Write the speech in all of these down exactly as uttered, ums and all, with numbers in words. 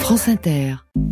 France Inter.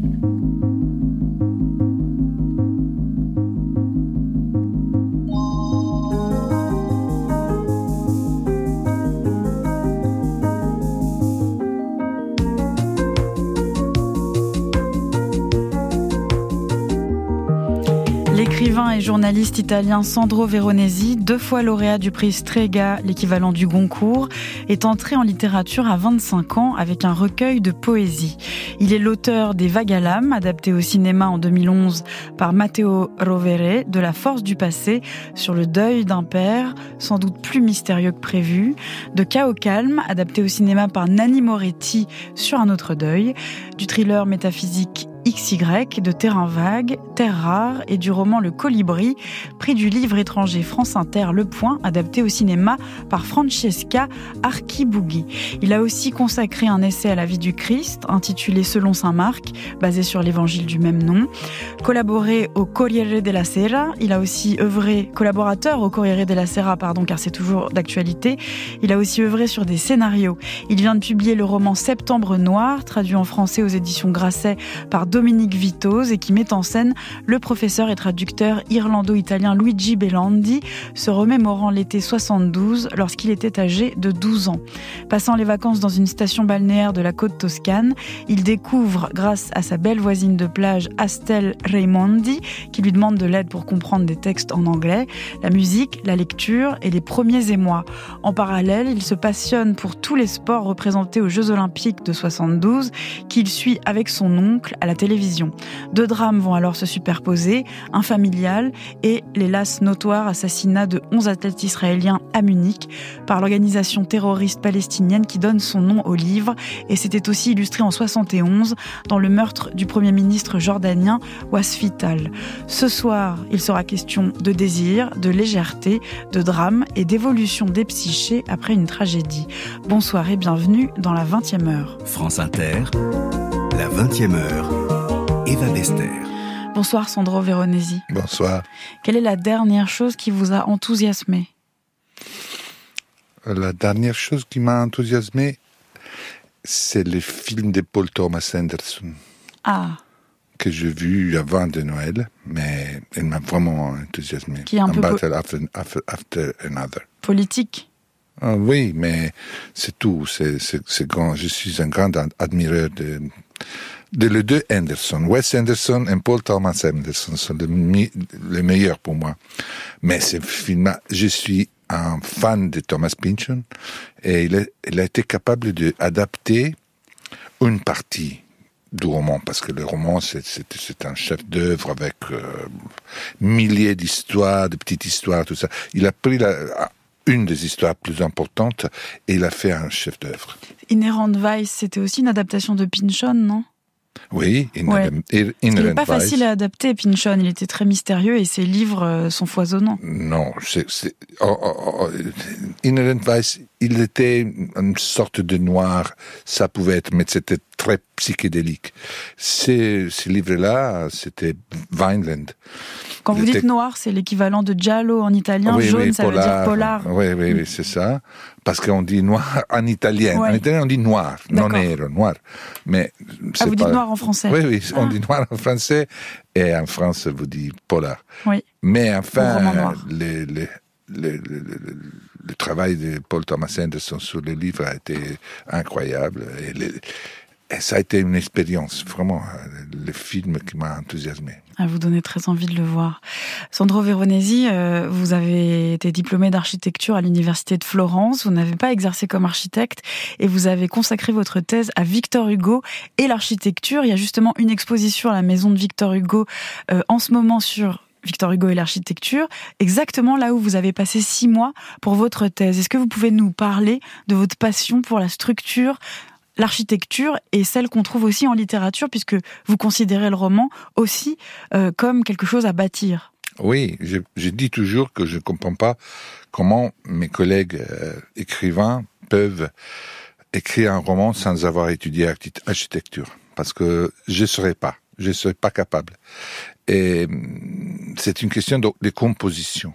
L'écrivain et journaliste italien Sandro Veronesi, deux fois lauréat du prix Strega, l'équivalent du Goncourt, est entré en littérature à vingt-cinq ans avec un recueil de poésie. Il est l'auteur des Vagues à l'âme, adapté au cinéma en deux mille onze par Matteo Rovere, de La force du passé, sur le deuil d'un père, sans doute plus mystérieux que prévu, de Chaos calme, adapté au cinéma par Nanni Moretti, sur un autre deuil, du thriller métaphysique X Y, de Terrain vague, Terre rare et du roman Le Colibri, prix du livre étranger France Inter Le Point, adapté au cinéma par Francesca Archiboughi. Il a aussi consacré un essai à la vie du Christ, intitulé Selon saint Marc, basé sur l'évangile du même nom. Collaboré au Corriere della Sera, il a aussi œuvré, collaborateur au Corriere della Sera, pardon, car c'est toujours d'actualité. Il a aussi œuvré sur des scénarios. Il vient de publier le roman Septembre noir, traduit en français aux éditions Grasset par Dominique Vitoz, et qui met en scène le professeur et traducteur irlando-italien Luigi Bellandi, se remémorant l'été soixante-douze lorsqu'il était âgé de douze ans. Passant les vacances dans une station balnéaire de la côte toscane, il découvre, grâce à sa belle voisine de plage Astel Raimondi, qui lui demande de l'aide pour comprendre des textes en anglais, la musique, la lecture et les premiers émois. En parallèle, il se passionne pour tous les sports représentés aux Jeux Olympiques de soixante-douze, qu'il suit avec son oncle à la télévision. Deux drames vont alors se superposer, un familial et l'hélas notoire assassinat de onze athlètes israéliens à Munich par l'organisation terroriste palestinienne qui donne son nom au livre, et c'était aussi illustré en soixante et onze dans le meurtre du premier ministre jordanien Wasfi Tal. Ce soir, il sera question de désir, de légèreté, de drame et d'évolution des psychés après une tragédie. Bonsoir et bienvenue dans la vingtième heure. France Inter, la vingtième heure. Eva Bester. Bonsoir Sandro Veronesi. Bonsoir. Quelle est la dernière chose qui vous a enthousiasmé ? La dernière chose qui m'a enthousiasmé, c'est le film de Paul Thomas Anderson. Ah. Que j'ai vu avant de Noël, mais il m'a vraiment enthousiasmé. Qui est un A peu Battle po- after, after, after Another. Politique. Ah, oui, mais c'est tout. C'est, c'est, c'est grand. Je suis un grand admirateur de... de les deux Anderson, Wes Anderson et Paul Thomas Anderson sont les, mi- les meilleurs pour moi. Mais ce film, je suis un fan de Thomas Pynchon et il a, il a été capable d'adapter une partie du roman, parce que le roman, c'est, c'est, c'est un chef-d'œuvre avec euh, milliers d'histoires, de petites histoires, tout ça. Il a pris la, une des histoires plus importantes et il a fait un chef-d'œuvre. Inherent Vice, c'était aussi une adaptation de Pynchon, non ? Oui, Ouais. Inherent, Il Inherent n'est pas Vice. facile à adapter, Pynchon. Il était très mystérieux et ses livres euh, sont foisonnants. Non, c'est, c'est oh, oh, oh, Inherent Vice, il était une sorte de noir, ça pouvait être, mais c'était très psychédélique. Ces, ces livres-là, c'était Vineland. Quand vous Il dites était- noir, c'est l'équivalent de giallo en italien. Oui, Jaune, oui, ça veut dire polar. Oui, oui, oui, c'est ça. Parce qu'on dit noir en italien. Ouais. En italien, on dit noir, non D'accord. nero, noir. Mais c'est Ah, vous pas... dites noir en français. Oui, oui, on Ah. dit noir en français et en France, vous dites polar. Oui. Mais Ou enfin, roman noir. le, le, le, le, le, le travail de Paul Thomas Anderson sur le livre a été incroyable. Et, le, et ça a été une expérience, vraiment, le film qui m'a enthousiasmé. Ah, vous donnez très envie de le voir. Sandro Veronesi, euh, vous avez été diplômé d'architecture à l'université de Florence. Vous n'avez pas exercé comme architecte et vous avez consacré votre thèse à Victor Hugo et l'architecture. Il y a justement une exposition à la maison de Victor Hugo euh, en ce moment sur Victor Hugo et l'architecture, exactement là où vous avez passé six mois pour votre thèse. Est-ce que vous pouvez nous parler de votre passion pour la structure, l'architecture et celle qu'on trouve aussi en littérature, puisque vous considérez le roman aussi euh, comme quelque chose à bâtir? Oui, je, je dis toujours que je ne comprends pas comment mes collègues euh, écrivains peuvent écrire un roman sans avoir étudié architecture, parce que je ne serais pas, je ne serais pas capable. Et c'est une question de, de composition.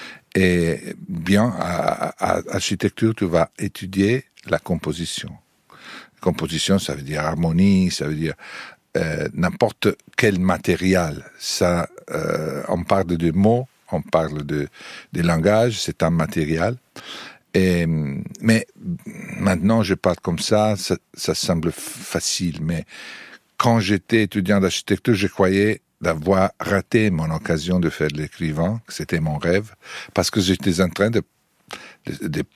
Et bien, à, à, à architecture, tu vas étudier la composition. Composition, ça veut dire harmonie, ça veut dire euh, n'importe quel matériel. Ça, euh, on parle de mots, on parle de, de langage, c'est un matériel. Et, mais maintenant, je parle comme ça, ça, ça semble facile. Mais quand j'étais étudiant d'architecture, je croyais d'avoir raté mon occasion de faire de l'écrivain, que c'était mon rêve, parce que j'étais en train de, de, de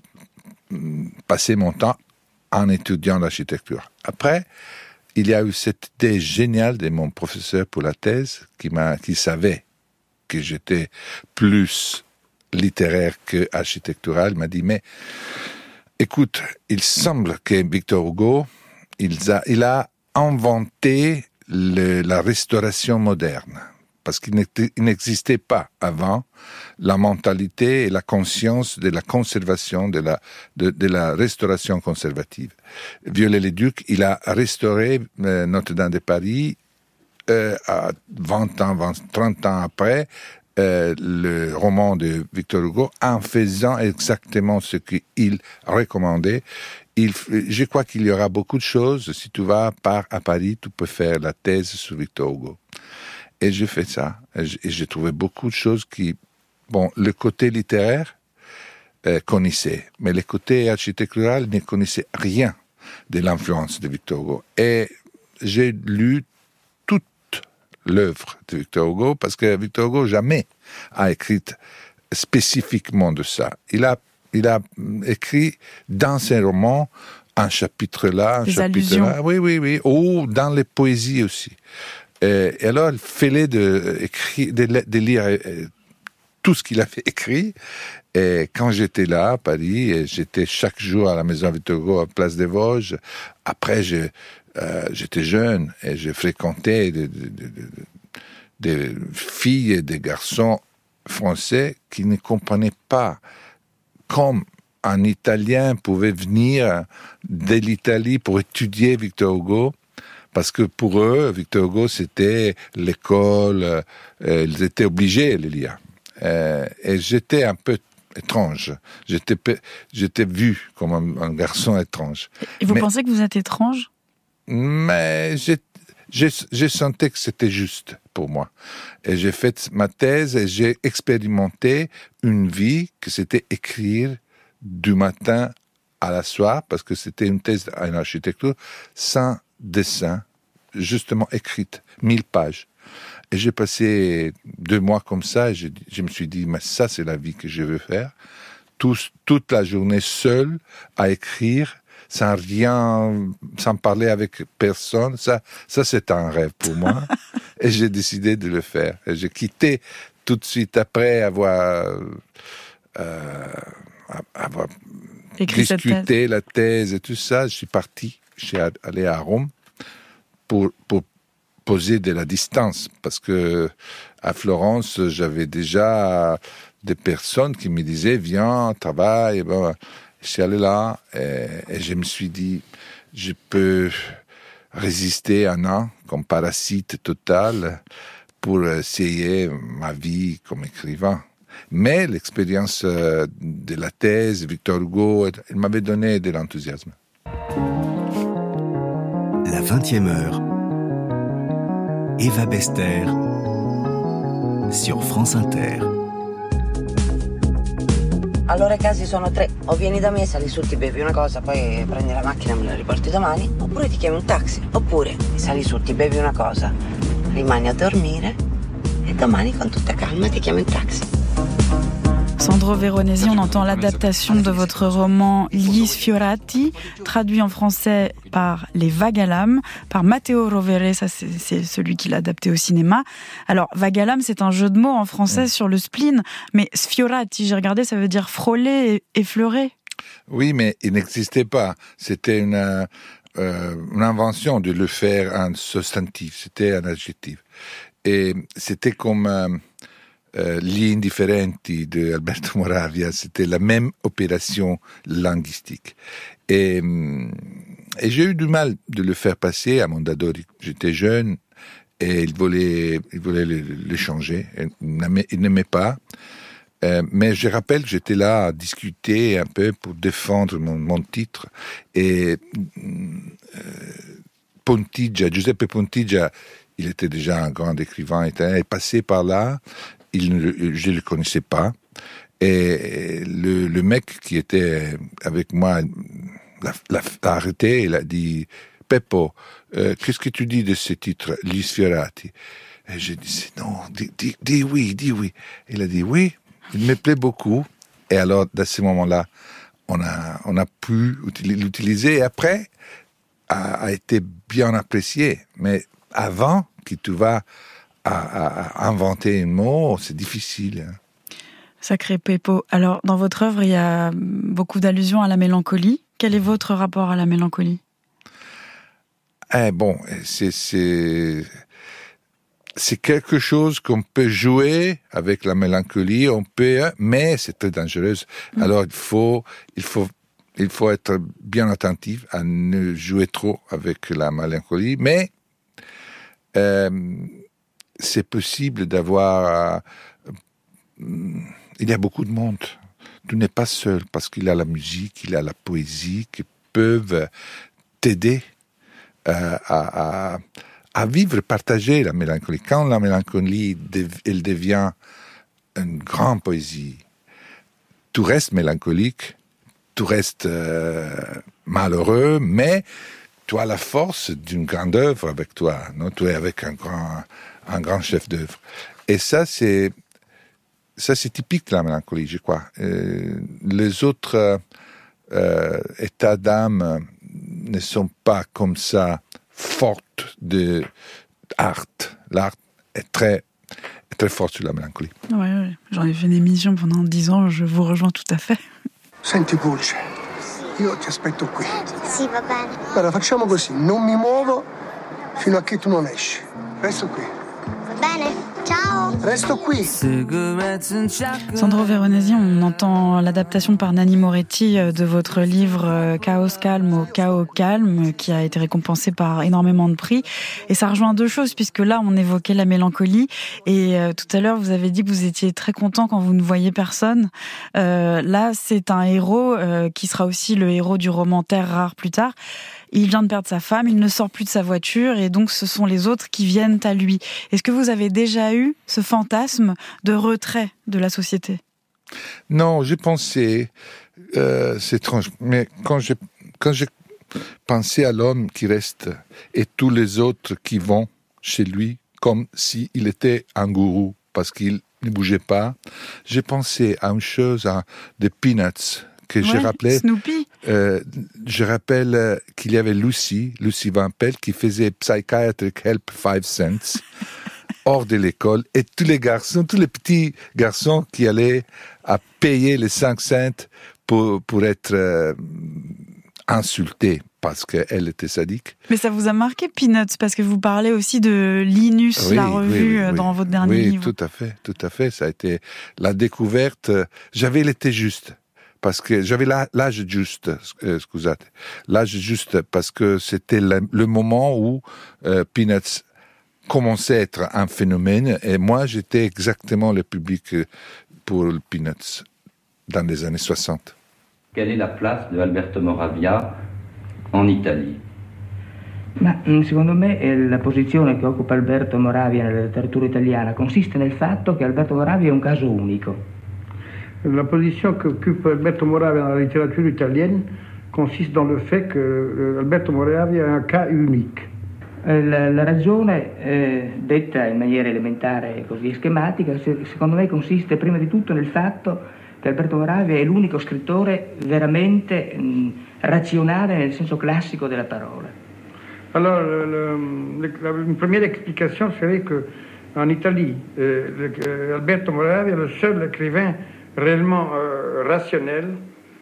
passer mon temps en étudiant l'architecture. Après, il y a eu cette idée géniale de mon professeur pour la thèse, qui m'a, qui savait que j'étais plus littéraire que architectural. Il m'a dit, mais écoute, il semble que Victor Hugo, il a, il a inventé le, la restauration moderne. Parce qu'il n'existait pas avant la mentalité et la conscience de la conservation, de la, de, de la restauration conservative. Viollet-le-Duc, il a restauré euh, Notre-Dame de Paris euh, à vingt ans, vingt, trente ans après euh, le roman de Victor Hugo, en faisant exactement ce qu'il recommandait. Il, je crois qu'il y aura beaucoup de choses. Si tu vas par à Paris, tu peux faire la thèse sur Victor Hugo. Et j'ai fait ça. Et j'ai trouvé beaucoup de choses qui... Bon, le côté littéraire euh, connaissait, mais le côté architectural ne connaissait rien de l'influence de Victor Hugo. Et j'ai lu toute l'œuvre de Victor Hugo, parce que Victor Hugo jamais a écrit spécifiquement de ça. Il a, il a écrit dans ses romans un chapitre là, un Des chapitre allusions. là. Oui, oui, oui. Ou dans les poésies aussi. Et alors, il fallait de, écrire, de, de lire tout ce qu'il avait écrit. Et quand j'étais là, à Paris, j'étais chaque jour à la maison Victor Hugo, à Place des Vosges. Après, je, euh, j'étais jeune et je fréquentais des de, de, de, de filles et des garçons français qui ne comprenaient pas comme un Italien pouvait venir de l'Italie pour étudier Victor Hugo. Parce que pour eux, Victor Hugo, c'était l'école, euh, ils étaient obligés de le lire. Euh, et j'étais un peu étrange. J'étais, j'étais vu comme un, un garçon étrange. Et vous mais, pensez que vous êtes étrange ? Mais j'ai, j'ai, j'ai senti que c'était juste pour moi. Et j'ai fait ma thèse et j'ai expérimenté une vie que c'était écrire du matin à la soir, parce que c'était une thèse en architecture sans dessin, justement écrite, mille pages. Et j'ai passé deux mois comme ça, et je, je me suis dit, mais ça, c'est la vie que je veux faire. Tout, toute la journée seule, à écrire, sans rien, sans parler avec personne. Ça, ça c'est un rêve pour moi. Et j'ai décidé de le faire. Et j'ai quitté tout de suite après avoir, euh, avoir discuté la thèse et tout ça. Je suis parti. Je suis allé à Rome pour, pour poser de la distance, parce que à Florence, j'avais déjà des personnes qui me disaient, viens, travaille. Bon, je suis allé là et, et je me suis dit, je peux résister un an comme parasite total pour essayer ma vie comme écrivain. Mais l'expérience de la thèse, Victor Hugo, elle m'avait donné de l'enthousiasme. La vingtième heure, Eva Bester sur France Inter. Allora i casi sono tre: o vieni da me, sali su, ti bevi una cosa, poi prendi la macchina e me la riporti domani, oppure ti chiami un taxi, oppure sali su, ti bevi una cosa, rimani a dormire e domani con tutta calma ti chiami un taxi. Sandro Veronesi, on entend l'adaptation de votre roman Gli Sfiorati, traduit en français par Les Vagues à l'âme, par Matteo Rovere, ça c'est, c'est celui qui l'a adapté au cinéma. Alors, vague à l'âme, c'est un jeu de mots en français sur le spleen, mais Sfiorati, j'ai regardé, ça veut dire frôler, effleurer. Oui, mais il n'existait pas. C'était une, euh, une invention de le faire en substantif, c'était un adjectif. Et c'était comme... Euh, Euh, Gli Indifferenti de Alberto Moravia, c'était la même opération linguistique. Et, et j'ai eu du mal de le faire passer à Mondadori. J'étais jeune et il voulait, il voulait le, le changer. Il n'aimait, il n'aimait pas. Euh, mais je rappelle que j'étais là à discuter un peu pour défendre mon, mon titre. Et euh, Pontigia, Giuseppe Pontigia, il était déjà un grand écrivain italien, est passé par là. Il, je ne le connaissais pas. Et le, le mec qui était avec moi l'a, l'a, l'a arrêté. Il a dit « Peppo, euh, qu'est-ce que tu dis de ce titre, Gli Sfiorati ?» Et j'ai dit « Non, dis, dis, dis oui, dis oui. » Il a dit « Oui. » Il me plaît beaucoup. Et alors, dans ce moment-là, on a, on a pu l'utiliser. Et après, a, a été bien apprécié. Mais avant que tu vas à, à, à inventer un mot, c'est difficile. Hein. Sacré Peppo. Alors, dans votre œuvre, il y a beaucoup d'allusions à la mélancolie. Quel est votre rapport à la mélancolie ? Eh bon, c'est... c'est... C'est quelque chose qu'on peut jouer avec la mélancolie, on peut, mais c'est très dangereux. Mmh. Alors il faut, il faut, il faut être bien attentif à ne jouer trop avec la mélancolie, mais euh, c'est possible d'avoir. Euh, il y a beaucoup de monde. Tu n'es pas seul parce qu'il y a la musique, il y a la poésie qui peuvent t'aider euh, à, à à vivre, partager la mélancolie. Quand la mélancolie, elle devient une grande poésie, tu restes mélancolique, tu restes euh, malheureux, mais tu as la force d'une grande œuvre avec toi, non? Tu es avec un grand, un grand chef d'œuvre. Et ça, c'est, ça, c'est typique de la mélancolie, je crois. Euh, les autres euh, états d'âme ne sont pas comme ça forte de art. L'art est très, est très fort sur la mélancolie. Ouais, ouais. J'en ai fait une émission pendant dix ans, je vous rejoins tout à fait. Senti Pulce, io ti aspetto qui. Sì, va bene. Allora facciamo così, non mi muovo fino a che tu non esci. Resto qui. Va bene, ciao. Resto qui. Sandro Veronesi, on entend l'adaptation par Nanni Moretti de votre livre Chaos calme au chaos calme, qui a été récompensé par énormément de prix. Et ça rejoint deux choses, puisque là, on évoquait la mélancolie. Et euh, tout à l'heure, vous avez dit que vous étiez très content quand vous ne voyez personne. Euh, là, c'est un héros euh, qui sera aussi le héros du roman Terre rare plus tard. Il vient de perdre sa femme, il ne sort plus de sa voiture et donc ce sont les autres qui viennent à lui. Est-ce que vous avez déjà eu ce fantasme de retrait de la société ? Non, j'ai pensé, euh, c'est étrange, mais quand j'ai, quand j'ai pensé à l'homme qui reste et tous les autres qui vont chez lui comme s'il était un gourou parce qu'il ne bougeait pas, j'ai pensé à une chose, à des Peanuts, que ouais, je rappelais. Snoopy. Euh, je rappelle euh, qu'il y avait Lucy, Lucy Van Pelt, qui faisait Psychiatric Help five cents hors de l'école, et tous les garçons, tous les petits garçons qui allaient à payer les cinq cents pour, pour être euh, insultés parce qu'elle était sadique. Mais ça vous a marqué, Peanuts, parce que vous parlez aussi de Linus, oui, la revue, oui, oui, dans oui. votre dernier oui, livre. Oui, tout à fait, tout à fait. Ça a été la découverte. J'avais l'été juste. Parce que j'avais l'âge juste, euh, scusate, l'âge juste parce que c'était le, le moment où euh, Peanuts commençait à être un phénomène et moi j'étais exactement le public pour le Peanuts dans les années soixante. Quelle est la place de Alberto Moravia en Italie? Ma secondo me la posizione che occupa Alberto Moravia nella letteratura italiana consiste nel fatto che Alberto Moravia è un caso unico. La position qu'occupe Alberto Moravia dans la littérature italienne consiste dans le fait que Alberto Moravia è un cas unique. La, la ragione, eh, detta in maniera elementare e così schematica, se, secondo me consiste prima di tutto nel fatto che Alberto Moravia è l'unico scrittore veramente mh, razionale nel senso classico della parola. Alors, le, le, la, une première explication serait qu'en Italie, euh, Alberto Moravia est le seul écrivain réellement euh, rationnel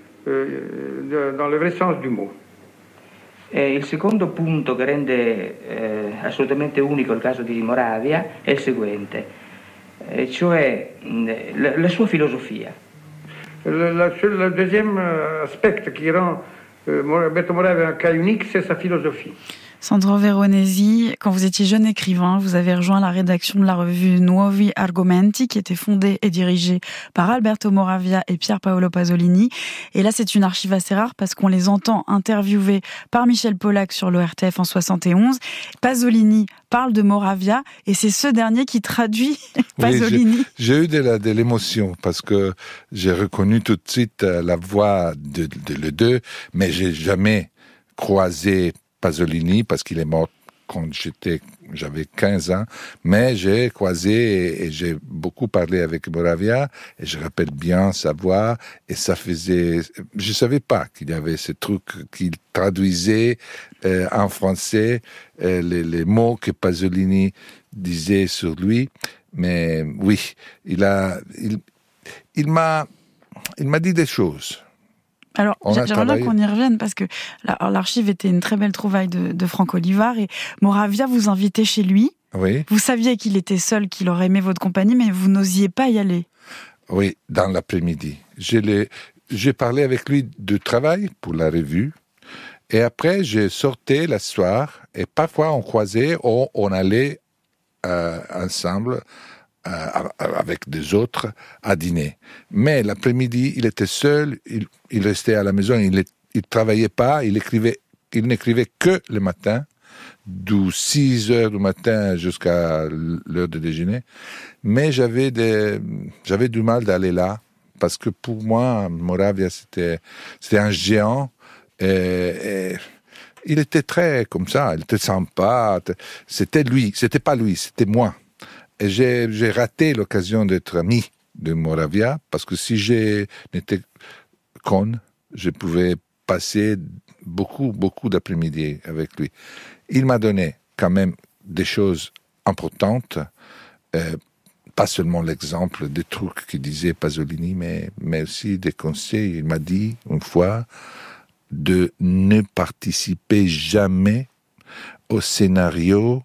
euh, dans le vrai sens du mot. E il secondo punto che rende eh, assolutamente unico il caso di Moravia è il seguente, eh, cioè mh, la, la sua filosofia. Le, la, le deuxième aspect qui rend euh, Alberto Moravia un cas unique, c'est sa philosophie. Sandro Veronesi, quand vous étiez jeune écrivain, vous avez rejoint la rédaction de la revue Nuovi Argomenti, qui était fondée et dirigée par Alberto Moravia et Pier Paolo Pasolini. Et là, c'est une archive assez rare parce qu'on les entend interviewés par Michel Pollack sur l'O R T F en soixante et onze. Pasolini parle de Moravia et c'est ce dernier qui traduit Pasolini. Oui, j'ai, j'ai eu de, la, de l'émotion parce que j'ai reconnu tout de suite la voix de, de les deux, mais j'ai jamais croisé Pasolini parce qu'il est mort quand j'étais, j'avais quinze ans, mais j'ai croisé et, et j'ai beaucoup parlé avec Moravia et je rappelle bien sa voix et ça faisait, je savais pas qu'il y avait ce truc qu'il traduisait euh, en français euh, les, les mots que Pasolini disait sur lui, mais oui, il a, il, il m'a, il m'a dit des choses. Alors, j'aimerais travaillé. bien qu'on y revienne parce que l'archive était une très belle trouvaille de, de Franck Olivard et Moravia vous invitait chez lui. Oui. Vous saviez qu'il était seul, qu'il aurait aimé votre compagnie, mais vous n'osiez pas y aller. Oui, dans l'après-midi. Je l'ai, j'ai parlé avec lui de travail pour la revue et après, je sortais le soir et parfois on croisait ou on allait euh, ensemble Euh, avec des autres à dîner. Mais l'après-midi, il était seul, il, il restait à la maison, il ne travaillait pas, il écrivait, il n'écrivait que le matin, de six heures du matin jusqu'à l'heure de déjeuner. Mais j'avais, des, j'avais du mal d'aller là, parce que pour moi, Moravia, c'était, c'était un géant, et, et il était très comme ça, il était sympa, c'était lui, c'était pas lui, c'était moi. Et j'ai, j'ai raté l'occasion d'être ami de Moravia, parce que si j'étais con, je pouvais passer beaucoup, beaucoup d'après-midi avec lui. Il m'a donné quand même des choses importantes, euh, pas seulement l'exemple des trucs qu'il disait Pasolini, mais, mais aussi des conseils. Il m'a dit une fois de ne participer jamais au scénario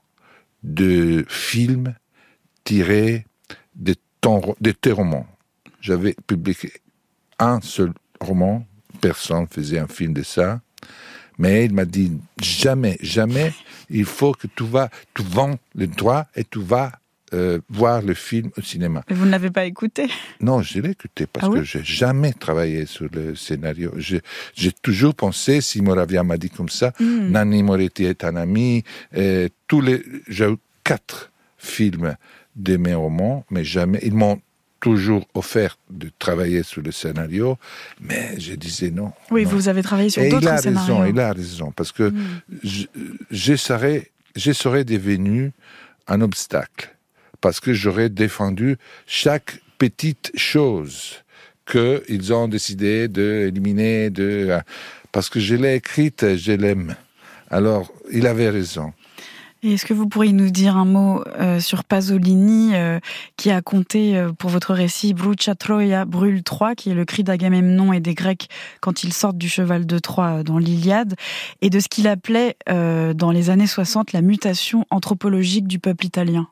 de films tiré de, ton, de tes romans. J'avais publié un seul roman, personne ne faisait un film de ça, mais il m'a dit, jamais, jamais, il faut que tu vas, tu vends le droit et tu vas euh, voir le film au cinéma. Mais vous ne l'avez pas écouté? Non, je l'ai écouté parce ah que oui? j'ai jamais travaillé sur le scénario. J'ai, j'ai toujours pensé, si Moravia m'a dit comme ça, mm. Nanni Moretti est un ami, euh, tous les, j'ai eu quatre films de mes romans, mais jamais, ils m'ont toujours offert de travailler sur le scénario, mais je disais non. Oui, non. Vous avez travaillé sur et d'autres il a scénarios. Raison, il a raison, parce que mm. je, je, serais, je serais devenu un obstacle, parce que j'aurais défendu chaque petite chose qu'ils ont décidé d'éliminer, de, parce que je l'ai écrite, je l'aime. Alors, il avait raison. Et est-ce que vous pourriez nous dire un mot euh, sur Pasolini, euh, qui a compté euh, pour votre récit Brucia Troia, brûle Troie, qui est le cri d'Agamemnon et des Grecs quand ils sortent du cheval de Troie dans l'Iliade, et de ce qu'il appelait euh, dans les années soixante la mutation anthropologique du peuple italien?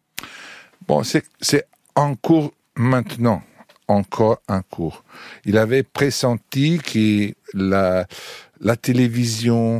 Bon, c'est, c'est en cours maintenant, encore en cours. Il avait pressenti que la, la télévision,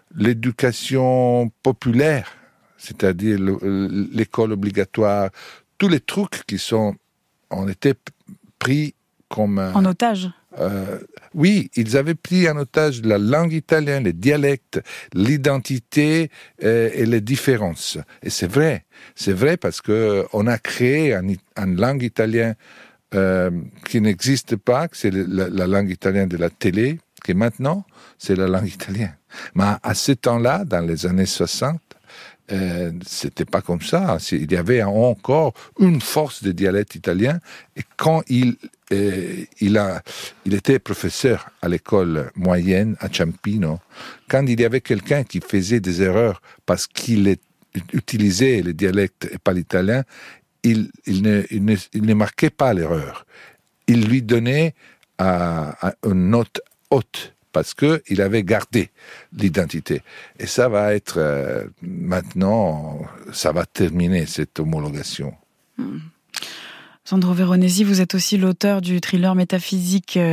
l'éducation populaire, c'est-à-dire le, l'école obligatoire, tous les trucs qui sont, ont été pris comme... En otage. Euh, oui, ils avaient pris en otage la langue italienne, les dialectes, l'identité euh, et les différences. Et c'est vrai, c'est vrai parce que on a créé une un langue italienne euh, qui n'existe pas, que c'est la, la langue italienne de la télé, qui maintenant c'est la langue italienne. Mais à ce temps-là, dans les années soixante, euh, c'était pas comme ça. Il y avait encore une force de dialecte italien. Et quand il, euh, il, a, il était professeur à l'école moyenne à Ciampino, quand il y avait quelqu'un qui faisait des erreurs parce qu'il est, utilisait le dialecte et pas l'italien, il, il, ne, il, ne, il ne marquait pas l'erreur. Il lui donnait à, à une note haute, parce qu'il avait gardé l'identité. Et ça va être, euh, maintenant, ça va terminer cette homologation. Mmh. Sandro Veronesi, vous êtes aussi l'auteur du thriller métaphysique euh,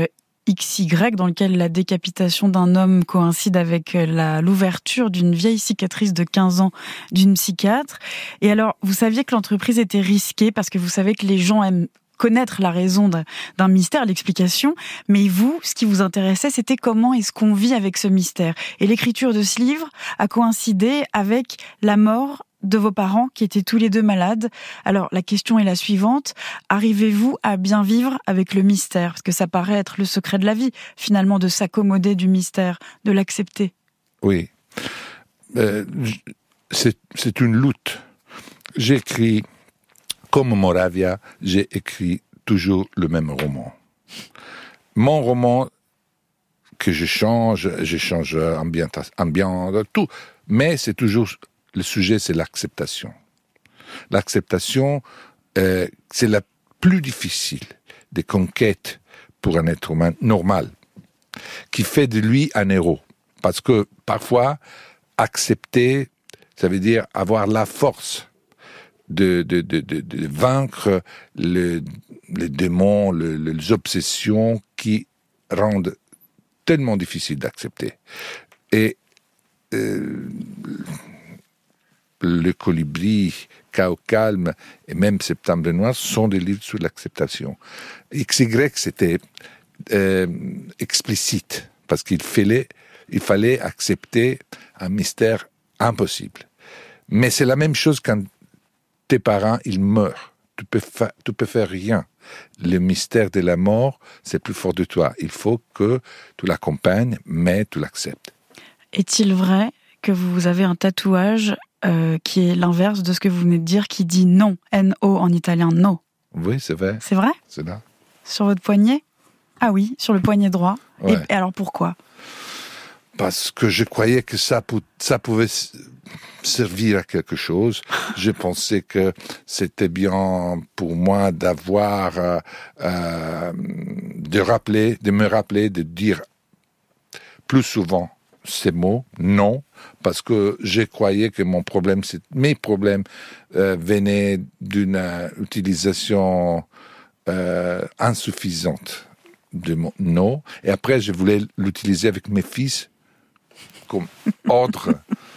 X Y, dans lequel la décapitation d'un homme coïncide avec la, l'ouverture d'une vieille cicatrice de quinze ans d'une psychiatre. Et alors, vous saviez que l'entreprise était risquée parce que vous savez que les gens aiment connaître la raison d'un, d'un mystère, l'explication, mais vous, ce qui vous intéressait, c'était comment est-ce qu'on vit avec ce mystère. Et l'écriture de ce livre a coïncidé avec la mort de vos parents qui étaient tous les deux malades. Alors, la question est la suivante. Arrivez-vous à bien vivre avec le mystère ? Parce que ça paraît être le secret de la vie, finalement, de s'accommoder du mystère, de l'accepter. Oui. Euh, c'est, c'est une lutte. J'écris, comme Moravia, j'ai écrit toujours le même roman. Mon roman, que je change, je change ambiance, ambiance, tout, mais c'est toujours... Le sujet, c'est l'acceptation. L'acceptation, euh, c'est la plus difficile des conquêtes pour un être humain normal, qui fait de lui un héros. Parce que parfois, accepter, ça veut dire avoir la force de, de, de, de, de vaincre le, les démons, le, les obsessions qui rendent tellement difficile d'accepter. Et euh, Le Colibri, Chaos Calme et même Septembre Noir sont des livres sur l'acceptation. X Y, c'était euh, explicite, parce qu'il fallait, il fallait accepter un mystère impossible. Mais c'est la même chose quand tes parents, ils meurent. Tu peux, fa- tu peux faire rien. Le mystère de la mort, c'est plus fort de toi. Il faut que tu l'accompagnes, mais tu l'acceptes. Est-il vrai que vous avez un tatouage euh, qui est l'inverse de ce que vous venez de dire, qui dit non, N O en italien, no? Oui, c'est vrai. C'est vrai? C'est là. Sur votre poignet? Ah oui, sur le poignet droit. Ouais. Et, et alors pourquoi? Parce que je croyais que ça, pou- ça pouvait servir à quelque chose. Je pensais que c'était bien pour moi d'avoir, euh, euh, de rappeler, de me rappeler, de dire plus souvent ces mots, non, parce que je croyais que mon problème, c'est, mes problèmes euh, venaient d'une euh, utilisation euh, insuffisante de mon non. Et après, je voulais l'utiliser avec mes fils comme ordre.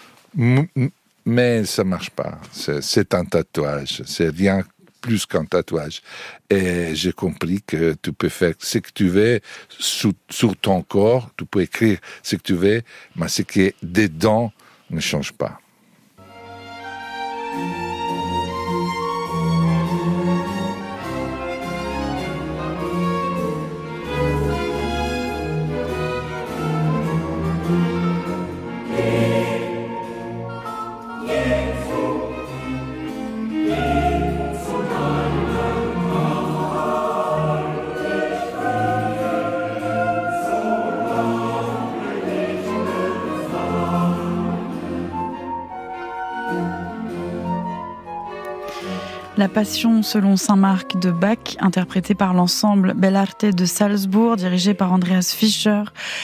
Mais ça marche pas. C'est, c'est un tatouage. C'est rien plus qu'un tatouage. Et j'ai compris que tu peux faire ce que tu veux sur, sur ton corps. Tu peux écrire ce que tu veux, mais ce qui est dedans ne change pas. La Passion selon saint Marc de Bach, interprétée par l'ensemble Bell'Arte de Salzbourg, dirigé par Andreas Fischer.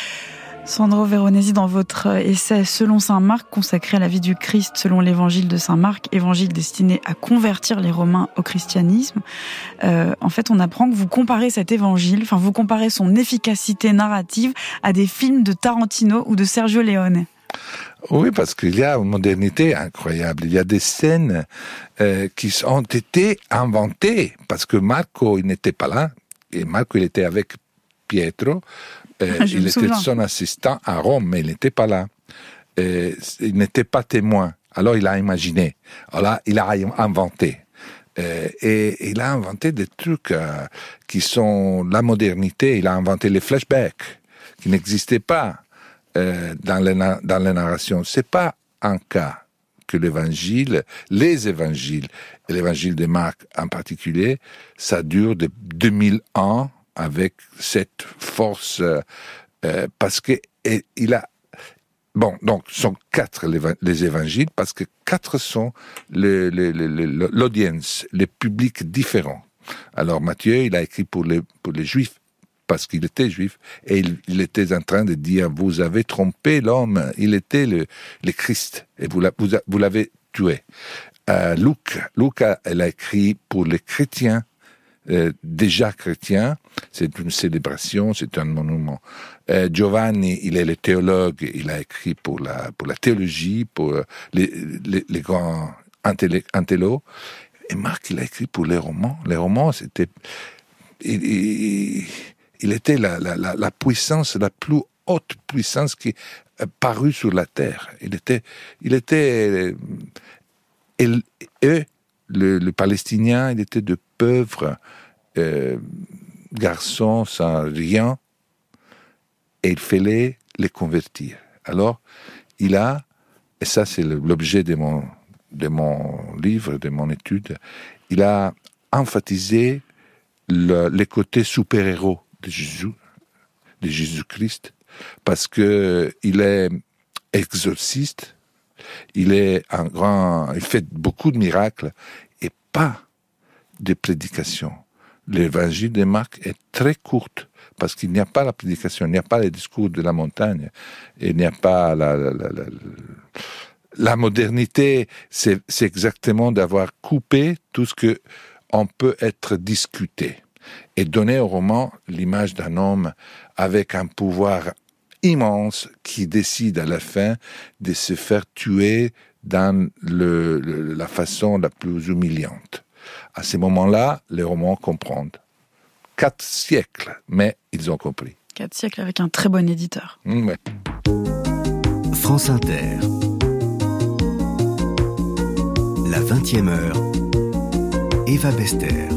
Sandro Veronesi, dans votre essai Selon saint Marc, consacré à la vie du Christ selon l'évangile de saint Marc, évangile destiné à convertir les Romains au christianisme, euh, en fait, on apprend que vous comparez cet évangile, enfin, vous comparez son efficacité narrative à des films de Tarantino ou de Sergio Leone. Oui, parce qu'il y a une modernité incroyable. Il y a des scènes euh, qui ont été inventées, parce que Marco, il n'était pas là, et Marco, il était avec Pietro, euh, il était souviens. son assistant à Rome, mais il n'était pas là. Euh, il n'était pas témoin. Alors, il a imaginé. Alors, il a inventé. Euh, et il a inventé des trucs euh, qui sont la modernité. Il a inventé les flashbacks, qui n'existaient pas dans les, dans les narrations. C'est pas un cas que l'évangile, les évangiles, et l'évangile de Marc en particulier, ça dure de deux mille ans avec cette force, euh, parce que et, il a, bon, donc, sont quatre les, les évangiles, parce que quatre sont le, le, le, le, l'audience, les publics différents. Alors, Matthieu, il a écrit pour les, pour les Juifs, parce qu'il était juif, et il, il était en train de dire, vous avez trompé l'homme, il était le, le Christ, et vous, la, vous, vous l'avez tué. Euh, Luc, Luc, elle a écrit pour les chrétiens euh, déjà chrétien, c'est une célébration, c'est un monument. Euh, Giovanni, il est le théologue, il a écrit pour la, pour la théologie, pour les, les, les grands intellos. Et Marc, il a écrit pour les romans. Les romans, c'était... Il, il, il était la, la, la, la puissance, la plus haute puissance qui est parue sur la terre. Il était... Il était et, eux, le, le Palestinien, il était de pauvres euh, garçons sans rien, et il fallait les convertir. Alors, il a, et ça c'est l'objet de mon, de mon livre, de mon étude, il a emphatisé le, les côtés super-héros de Jésus, de Jésus-Christ, parce que il est exorciste, il est un grand, il fait beaucoup de miracles et pas de prédication. L'évangile de Marc est très courte parce qu'il n'y a pas la prédication, il n'y a pas les discours de la montagne, il n'y a pas la, la, la, la, la modernité. C'est, c'est exactement d'avoir coupé tout ce que on peut être discuté et donner au roman l'image d'un homme avec un pouvoir immense qui décide à la fin de se faire tuer dans le, le, la façon la plus humiliante. À ce moment-là, les romans comprennent. Quatre siècles, mais ils ont compris. Quatre siècles avec un très bon éditeur. Mmh, ouais. France Inter. La vingtième heure. Eva Bester.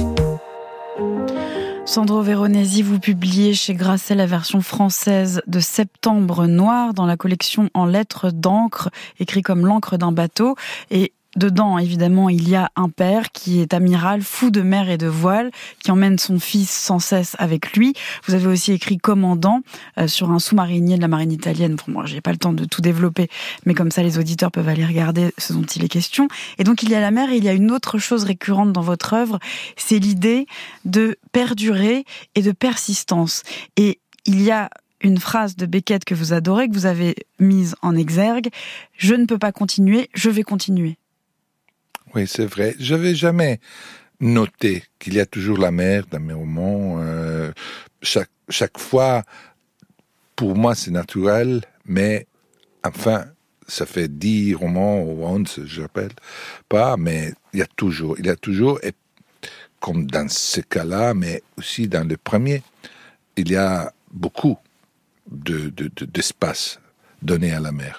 Sandro Veronesi, vous publiez chez Grasset la version française de Septembre Noir dans la collection En lettres d'encre, écrit comme l'encre d'un bateau. Et dedans, évidemment, il y a un père qui est amiral, fou de mer et de voile, qui emmène son fils sans cesse avec lui. Vous avez aussi écrit Commandant euh, sur un sous-marinier de la marine italienne. Pour moi, j'ai pas le temps de tout développer, mais comme ça, les auditeurs peuvent aller regarder ce dont il est question. Et donc, il y a la mer et il y a une autre chose récurrente dans votre œuvre, c'est l'idée de perdurer et de persistance. Et il y a une phrase de Beckett que vous adorez, que vous avez mise en exergue. « Je ne peux pas continuer, je vais continuer ». Oui, c'est vrai. Je n'avais jamais noté qu'il y a toujours la mer dans mes romans. Euh, chaque, chaque fois, pour moi, c'est naturel, mais enfin, ça fait dix romans ou onze, je rappelle pas, mais il y a toujours, il y a toujours, et comme dans ce cas-là, mais aussi dans le premier, il y a beaucoup de, de, de, d'espace donné à la mer.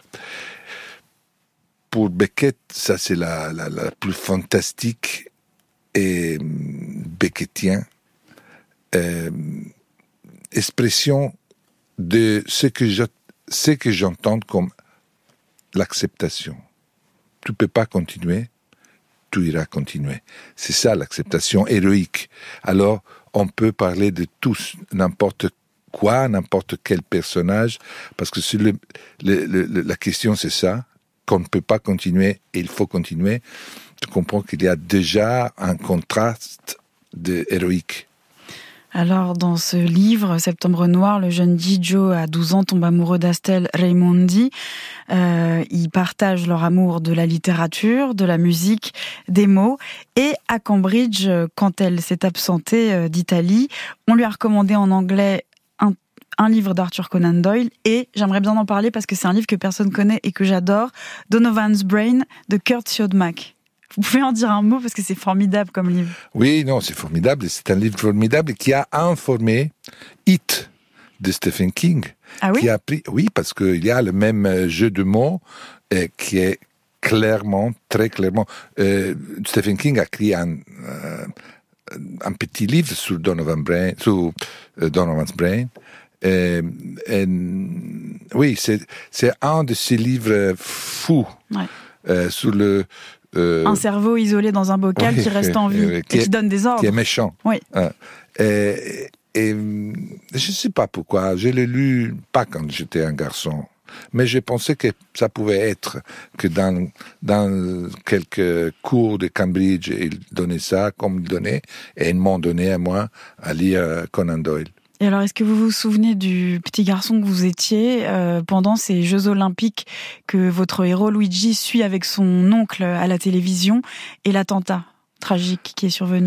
Pour Beckett, ça c'est la, la, la plus fantastique et beckettien euh, expression de ce que, je, ce que j'entends comme l'acceptation. Tu peux pas continuer, tu iras continuer. C'est ça l'acceptation héroïque. Alors, on peut parler de tous, n'importe quoi, n'importe quel personnage, parce que sur le, le, le, la question c'est ça, qu'on ne peut pas continuer et il faut continuer. Tu comprends qu'il y a déjà un contraste de héroïque. Alors, dans ce livre, Septembre Noir, le jeune Gigio, à douze ans, tombe amoureux d'Astel Raimondi. Euh, ils partagent leur amour de la littérature, de la musique, des mots. Et à Cambridge, quand elle s'est absentée d'Italie, on lui a recommandé en anglais un, un livre d'Arthur Conan Doyle. Et j'aimerais bien en parler parce que c'est un livre que personne connaît et que j'adore, Donovan's Brain de Kurt Siodmak. Vous pouvez en dire un mot parce que c'est formidable comme livre. Oui, non, c'est formidable. C'est un livre formidable qui a informé It de Stephen King. Ah oui? Qui a pris, oui, parce qu'il y a le même jeu de mots euh, qui est clairement, très clairement. Euh, Stephen King a écrit un, euh, un petit livre sur Donovan Brain, sur euh, Donovan's Brain. Euh, et, oui, c'est, c'est un de ces livres fous ouais. euh, sur le. Euh, un cerveau isolé dans un bocal oui, qui reste en vie euh, qui et qui est, donne des ordres. Qui est méchant. Oui. Euh, et, et, et je ne sais pas pourquoi. Je l'ai lu pas quand j'étais un garçon, mais j'ai pensé que ça pouvait être que dans dans quelques cours de Cambridge ils donnaient ça comme ils donnaient et ils m'ont donné à moi à lire Conan Doyle. Et alors, est-ce que vous vous souvenez du petit garçon que vous étiez euh, pendant ces Jeux Olympiques que votre héros Luigi suit avec son oncle à la télévision et l'attentat tragique qui est survenu?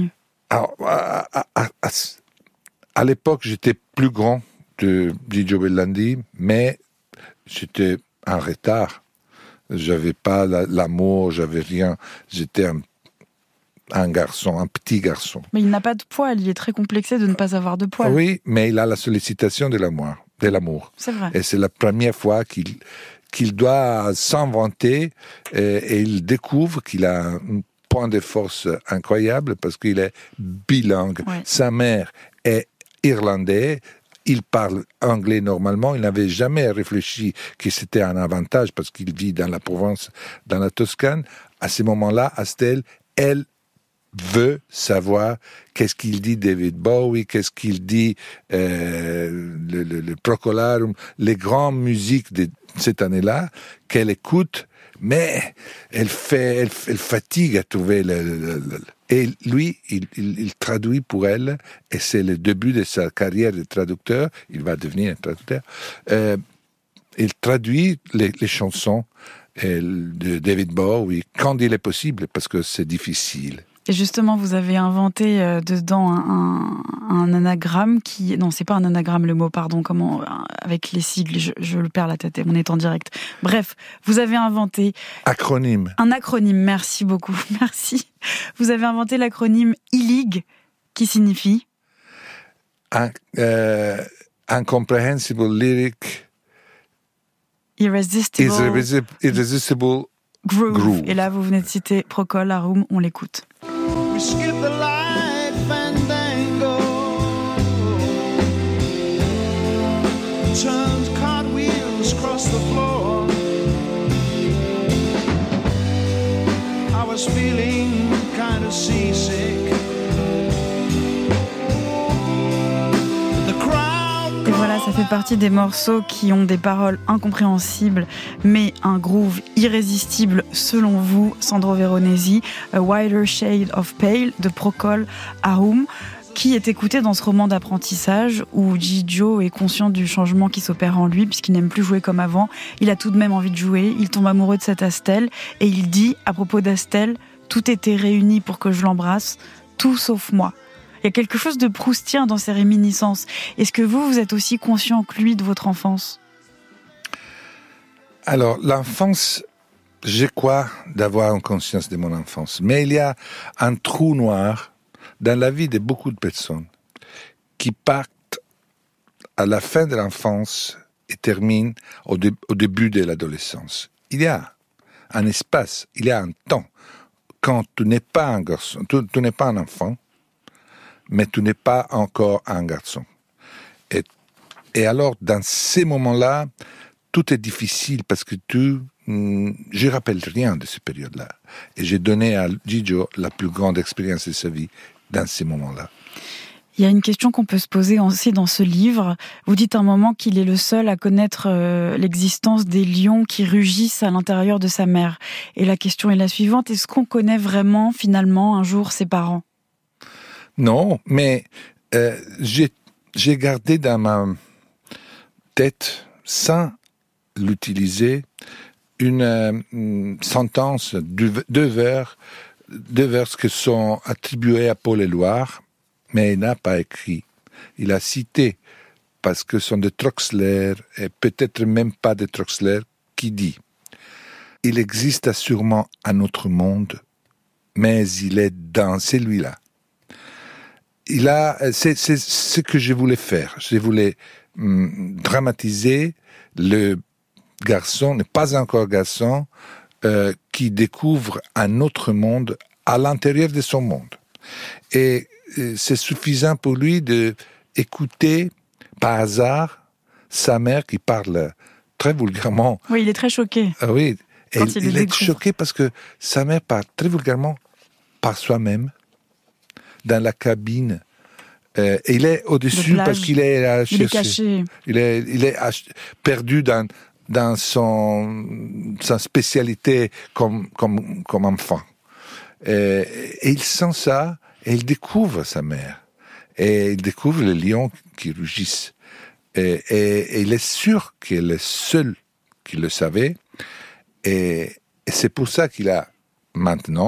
Alors, à, à, à, à l'époque, j'étais plus grand de Gigio Bellandi, mais j'étais en retard. J'avais pas la, l'amour, j'avais rien. J'étais un, un garçon, un petit garçon. Mais il n'a pas de poils, il est très complexé de ne pas avoir de poils. Oui, mais il a la sollicitation de l'amour. De l'amour. C'est vrai. Et c'est la première fois qu'il, qu'il doit s'inventer et, et il découvre qu'il a un point de force incroyable parce qu'il est bilingue. Ouais. Sa mère est irlandaise. Il parle anglais normalement. Il n'avait jamais réfléchi que c'était un avantage parce qu'il vit dans la Provence, dans la Toscane. À ce moment-là, Astel, elle veut savoir qu'est-ce qu'il dit David Bowie, qu'est-ce qu'il dit euh, le, le, le Procolarum, les grandes musiques de cette année-là, qu'elle écoute, mais elle fait, elle, elle fatigue à trouver le, le, le et lui, il, il, il traduit pour elle, et c'est le début de sa carrière de traducteur, il va devenir un traducteur, euh, il traduit les, les chansons euh, de David Bowie quand il est possible, parce que c'est difficile. Et justement, vous avez inventé euh, dedans un, un, un anagramme qui... Non, c'est pas un anagramme le mot, pardon, comment... Avec les sigles, je, je le perds la tête et on est en direct. Bref, vous avez inventé... Acronyme. Un acronyme, merci beaucoup, merci. Vous avez inventé l'acronyme I L I G, qui signifie... Un, euh, Incomprehensible Lyric... Irresistible... Irresistible, irresistible groove. groove. Et là, vous venez de citer Procolarum, on l'écoute. We skip the light fandango, turned cartwheels across the floor. I was feeling kind of seasick. The crowd. Et voilà, ça fait partie des morceaux qui ont des paroles incompréhensibles, mais un groove irrésistible selon vous, Sandro Veronesi, A Wider Shade of Pale de Procol Harum, qui est écouté dans ce roman d'apprentissage où Gigio est conscient du changement qui s'opère en lui puisqu'il n'aime plus jouer comme avant. Il a tout de même envie de jouer, il tombe amoureux de cette Astel et il dit à propos d'Astel, tout était réuni pour que je l'embrasse, tout sauf moi. Il y a quelque chose de proustien dans ces réminiscences. Est-ce que vous, vous êtes aussi conscient que lui de votre enfance ? Alors, l'enfance, je crois d'avoir une conscience de mon enfance. Mais il y a un trou noir dans la vie de beaucoup de personnes qui partent à la fin de l'enfance et terminent au, dé- au début de l'adolescence. Il y a un espace, il y a un temps. Quand tu n'es pas un garçon, tu, tu n'es pas un enfant, mais tu n'es pas encore un garçon. Et, et alors, dans ces moments-là, tout est difficile parce que tu... Mm, je ne rappelle rien de cette période-là. Et j'ai donné à Gigio la plus grande expérience de sa vie dans ces moments-là. Il y a une question qu'on peut se poser aussi dans ce livre. Vous dites à un moment qu'il est le seul à connaître euh, l'existence des lions qui rugissent à l'intérieur de sa mère. Et la question est la suivante. Est-ce qu'on connaît vraiment, finalement, un jour ses parents ? Non, mais euh, j'ai, j'ai gardé dans ma tête, sans l'utiliser, une euh, sentence, deux, deux vers, deux vers qui sont attribués à Paul Éluard, mais il n'a pas écrit. Il a cité, parce que ce sont de Troxler, et peut-être même pas de Troxler, qui dit « Il existe sûrement un autre monde, mais il est dans celui-là. » Il a, c'est, c'est ce que je voulais faire. Je voulais hum, dramatiser le garçon, n'est pas encore garçon, euh, qui découvre un autre monde à l'intérieur de son monde. Et euh, c'est suffisant pour lui de écouter par hasard sa mère qui parle très vulgairement. Oui, il est très choqué. Ah oui, et il, il est choqué parce que sa mère parle très vulgairement par soi-même. Dans la cabine. Euh, et il est au-dessus parce qu'il est à il est caché. Il est, il est ach- perdu dans, dans son, sa spécialité comme, comme, comme enfant. Et, et il sent ça, et il découvre sa mère. Et il découvre les lions qui rugissent. Et, et, et il est sûr qu'il est le seul qui le savait. Et, et c'est pour ça qu'il a maintenant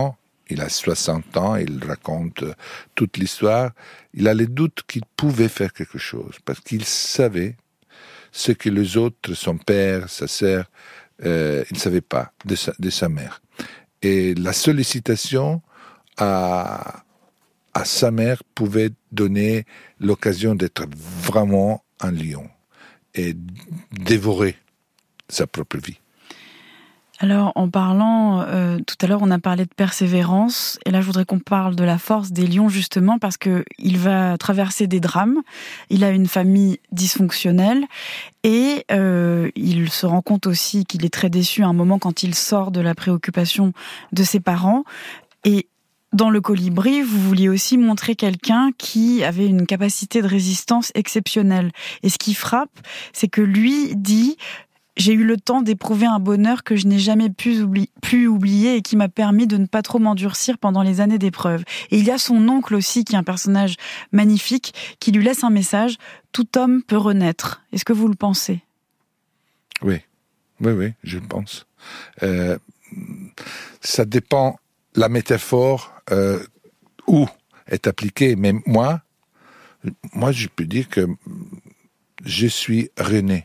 il a soixante ans, il raconte toute l'histoire. Il a les doutes qu'il pouvait faire quelque chose, parce qu'il savait ce que les autres, son père, sa sœur, euh, il ne savait pas de sa, de sa mère. Et la sollicitation à, à sa mère pouvait donner l'occasion d'être vraiment un lion et dévorer sa propre vie. Alors, en parlant, euh, tout à l'heure, on a parlé de persévérance, et là, je voudrais qu'on parle de la force des lions, justement, parce que il va traverser des drames. Il a une famille dysfonctionnelle, et euh, il se rend compte aussi qu'il est très déçu à un moment quand il sort de la préoccupation de ses parents. Et dans Le Colibri, vous vouliez aussi montrer quelqu'un qui avait une capacité de résistance exceptionnelle. Et ce qui frappe, c'est que lui dit... J'ai eu le temps d'éprouver un bonheur que je n'ai jamais pu, oubli- pu oublier et qui m'a permis de ne pas trop m'endurcir pendant les années d'épreuve. Et il y a son oncle aussi, qui est un personnage magnifique, qui lui laisse un message « Tout homme peut renaître ». Est-ce que vous le pensez ? Oui, oui, oui, je le pense. Euh, ça dépend, la métaphore euh, où est appliquée. Mais moi, moi, je peux dire que je suis rené.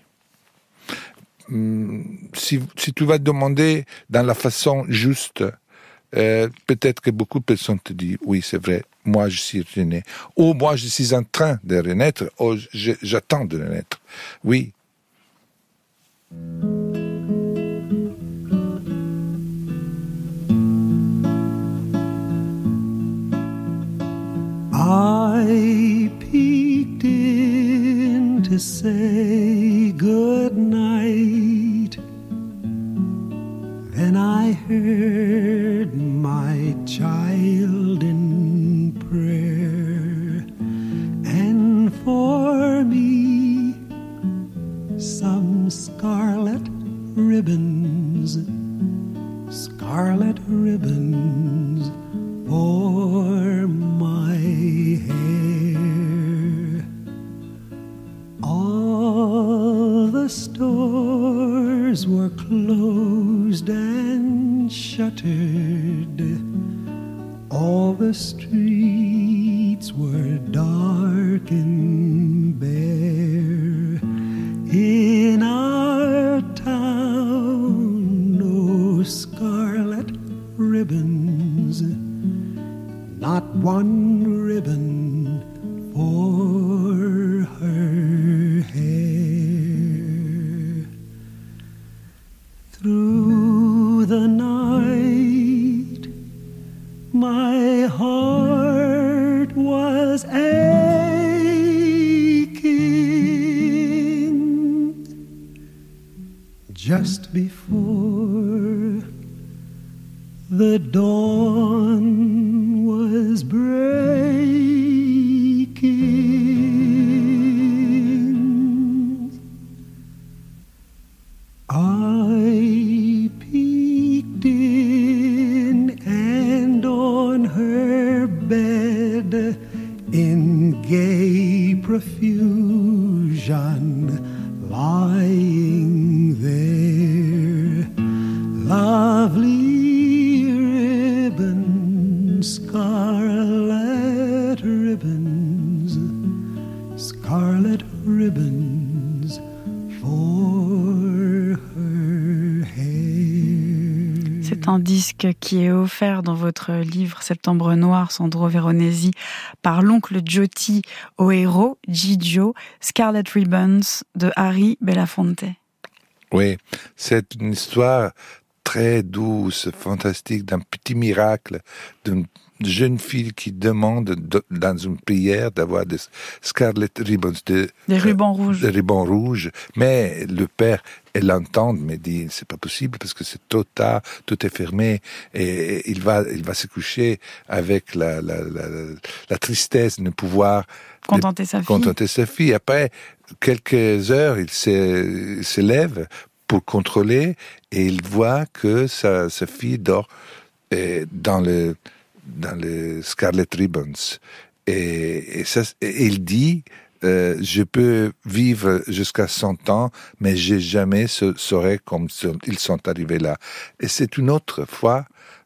Si, si tu vas demander dans la façon juste, euh, peut-être que beaucoup de personnes te disent oui, c'est vrai, moi je suis rené. Ou moi je suis en train de renaître, ou je, j'attends de renaître. Oui. I peeked in to say good night. Then I heard my child in prayer, and for me some scarlet ribbons, scarlet ribbons for my hair. All the stores were closed and shuttered, all the streets were dark and bare. In our town, no scarlet ribbons, not one ribbon for her hair. Through the night, my heart was aching. Just before the dawn was breaking, I peeked in, and on her bed in gay profusion lying there, lovely ribbons, scarlet ribbons, scarlet ribbons for her hair. C'est un disque qui est offert dans votre livre Septembre Noir, Sandro Veronesi, par l'oncle Giotti au héros, Gigio, Scarlet Ribbons de Harry Belafonte. Oui, c'est une histoire très douce, fantastique, d'un petit miracle, d'une jeune fille qui demande de, dans une prière d'avoir des scarlet ribbons, de, des rubans rouges. Des rubans rouges. Mais le père, elle l'entend, mais dit c'est pas possible parce que c'est trop tard, tout est fermé et il va, il va se coucher avec la, la, la, la tristesse de ne pouvoir contenter sa fille. Contenter sa fille. Après quelques heures, il se, se lève pour contrôler et il voit que sa, sa fille dort et dans le dans les Scarlet Ribbons. Et, et, ça, et il dit, euh, je peux vivre jusqu'à cent ans, mais j'ai jamais saurais comme ils sont arrivés là. Et c'est une autre fois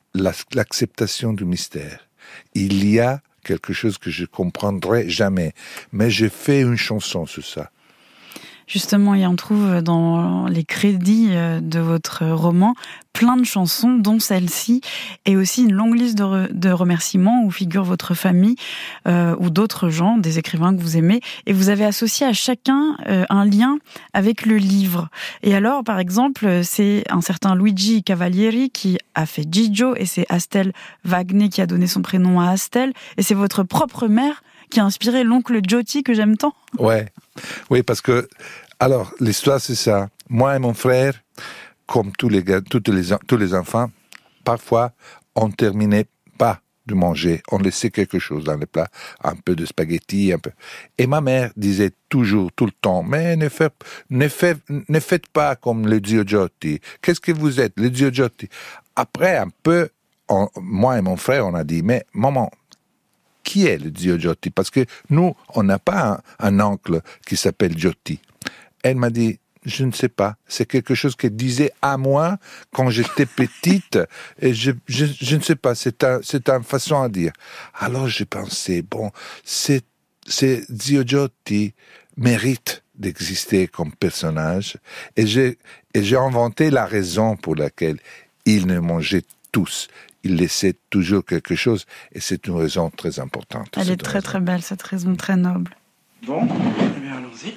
la, l'acceptation du mystère. Il y a quelque chose que je comprendrai jamais, mais j'ai fait une chanson sur ça. Justement, et on trouve dans les crédits de votre roman plein de chansons, dont celle-ci, et aussi une longue liste de, re- de remerciements où figure votre famille euh, ou d'autres gens, des écrivains que vous aimez, et vous avez associé à chacun euh, un lien avec le livre. Et alors, par exemple, c'est un certain Luigi Cavalieri qui a fait Gigio, et c'est Astel Wagner qui a donné son prénom à Astel, et c'est votre propre mère qui a inspiré l'oncle Giotti que j'aime tant. Ouais, oui, parce que, alors, l'histoire c'est ça. Moi et mon frère, comme tous les gars, toutes les, tous les enfants, parfois, on terminait pas de manger. On laissait quelque chose dans le plat, un peu de spaghetti, un peu. Et ma mère disait toujours, tout le temps, mais ne, fait, ne, fait, ne faites pas comme le Zio Giotti. Qu'est-ce que vous êtes, le Zio Giotti? Après, un peu, on, moi et mon frère, on a dit, mais maman, qui est le Zio Giotti? Parce que nous, on n'a pas un, un oncle qui s'appelle Giotti. Elle m'a dit, je ne sais pas, c'est quelque chose qu'elle disait à moi quand j'étais petite, et je, je, je ne sais pas, c'est un, c'est une façon à dire. Alors j'ai pensé, bon, c'est, c'est Zio Giotti mérite d'exister comme personnage, et j'ai, et j'ai inventé la raison pour laquelle il ne mangeait tous. Il laissait toujours quelque chose, et c'est une raison très importante. Elle est très raison. très belle, cette raison très noble. Bon, eh bien allons-y.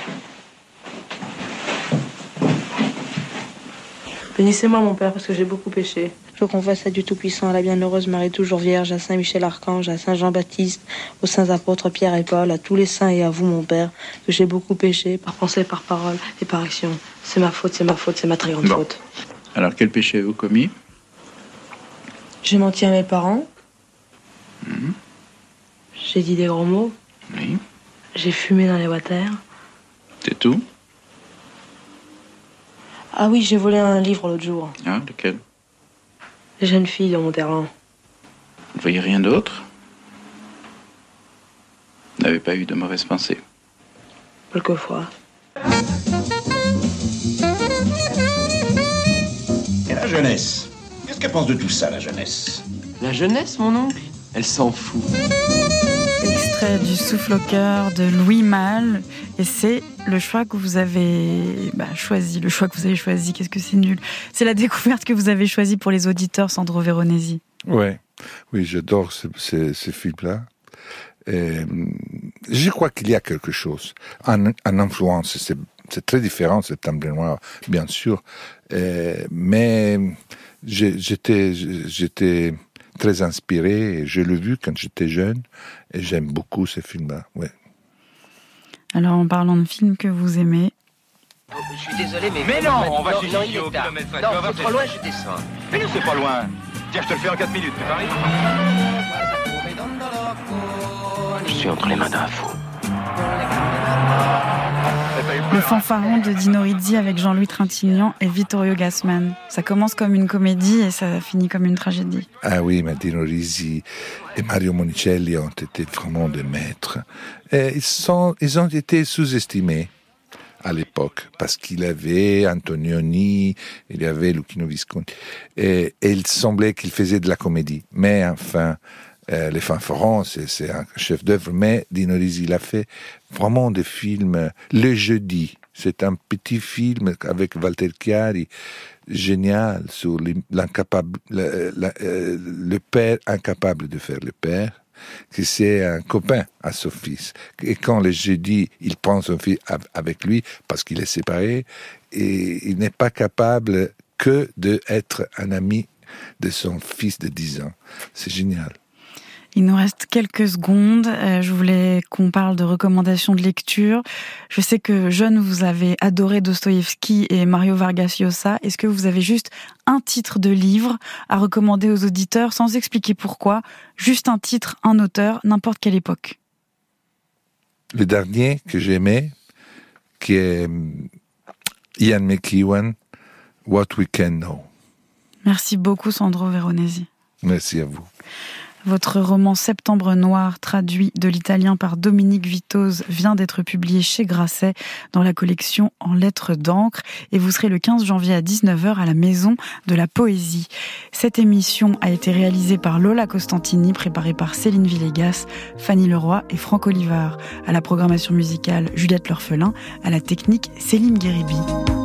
Bénissez-moi, mon Père, parce que j'ai beaucoup péché. Je confesse à Dieu Tout-Puissant, à la Bienheureuse Marie toujours Vierge, à Saint Michel Archange, à Saint Jean-Baptiste, aux saints apôtres Pierre et Paul, à tous les saints et à vous, mon Père, que j'ai beaucoup péché, par pensée, par parole et par action. C'est ma faute, c'est ma faute, c'est ma très grande bon. faute. Alors, quel péché avez-vous commis? J'ai menti à mes parents. Mmh. J'ai dit des gros mots. Oui. J'ai fumé dans les water. C'est tout? Ah oui, j'ai volé un livre l'autre jour. Ah, lequel? Les jeunes filles dans mon terrain. Vous ne voyez rien d'autre? Vous n'avez pas eu de mauvaises pensées? Quelquefois. Et la jeunesse? Qu'est-ce qu'elle pense de tout ça, la jeunesse? La jeunesse, mon oncle? Elle s'en fout. Extrait du Souffle au cœur de Louis Malle, et c'est le choix que vous avez bah, choisi, le choix que vous avez choisi, qu'est-ce que c'est nul. C'est la découverte que vous avez choisie pour les auditeurs, Sandro Veronesi. Ouais. Oui, j'adore ce, ce, ce film-là. Et, je crois qu'il y a quelque chose. En, en influence, c'est, c'est très différent, Septembre Noir, bien sûr. Et, mais j'étais, j'étais très inspiré, et je l'ai vu quand j'étais jeune, et j'aime beaucoup ce film-là, ouais. Alors, en parlant de films que vous aimez... Oh, je suis désolé, mais... Mais non, on va non, chez non, Gigio, il est tard. kilomètre près. Non, Tu vas voir, c'est trop c'est- loin, je descends. Mais non, c'est pas loin. Tiens, je te le fais en quatre minutes, t'arrives? Je suis entre les mains d'un fou. Le fanfaron de Dino Risi avec Jean-Louis Trintignant et Vittorio Gassman. Ça commence comme une comédie et ça finit comme une tragédie. Ah oui, mais Dino Risi et Mario Monicelli ont été vraiment des maîtres. Et ils, sont, ils ont été sous-estimés à l'époque, parce qu'il avait Antonioni, il y avait Luchino Visconti, et, et il semblait qu'il faisait de la comédie. Mais enfin, euh, Les Fanfarons, c'est, c'est un chef-d'œuvre, mais Dino Risi, il a fait vraiment des films. Le Jeudi, c'est un petit film avec Walter Chiari, génial, sur l'incapable, le, le, le père incapable de faire le père, que c'est un copain à son fils. Et quand le jeudi, il prend son fils avec lui parce qu'il est séparé, et il n'est pas capable que d'être un ami de son fils de dix ans. C'est génial. Il nous reste quelques secondes. Euh, je voulais qu'on parle de recommandations de lecture. Je sais que jeune, vous avez adoré Dostoïevski et Mario Vargas Llosa. Est-ce que vous avez juste un titre de livre à recommander aux auditeurs sans expliquer pourquoi? Juste un titre, un auteur, n'importe quelle époque. Le dernier que j'aimais, qui est Ian McEwan, What We Can Know. Merci beaucoup, Sandro Veronesi. Merci à vous. Votre roman Septembre Noir, traduit de l'italien par Dominique Vitoz, vient d'être publié chez Grasset dans la collection En lettres d'encre et vous serez le quinze janvier à dix-neuf heures à la Maison de la Poésie. Cette émission a été réalisée par Lola Costantini, préparée par Céline Villegas, Fanny Leroy et Franck Olivard. À la programmation musicale, Juliette L'Orphelin, à la technique, Céline Guéribi.